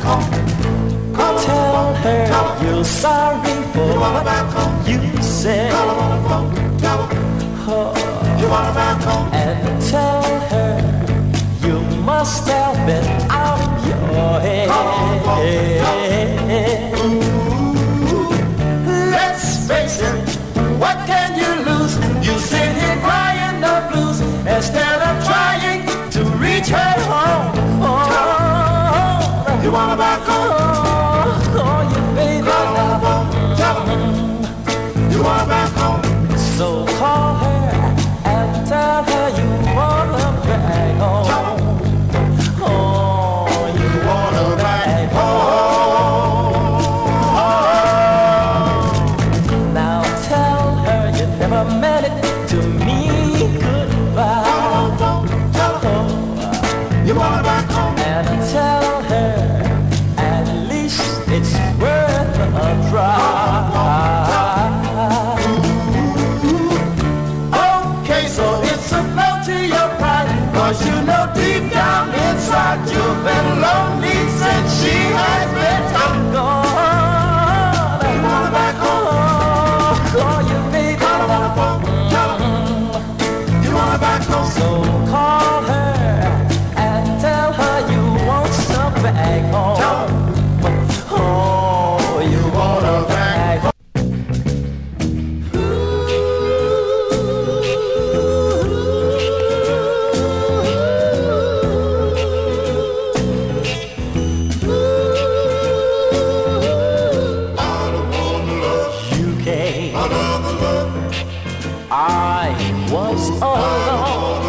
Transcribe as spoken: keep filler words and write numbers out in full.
Tell her you're sorry for what you said. Oh, and tell her you must have been out of your head. Let's face it, what can you lose? You sit here crying the blues instead of trying to reach her home. Oh, you wanna back home? Oh, oh, you baby now. You wanna back home? So call her and tell her you wanna back home. Oh, you wanna back home. Now tell her you never meant it to me goodbye. Oh, you wanna back home? And tell her at least it's worth a try. Okay, so it's a blow to your pride, 'cause you know deep down inside you've been lonely since she has been gone. You wanna back home? Call you baby. You wanna back home? So call her and tell her you want some back home. Oh, you wanna back home? You came, I was alone.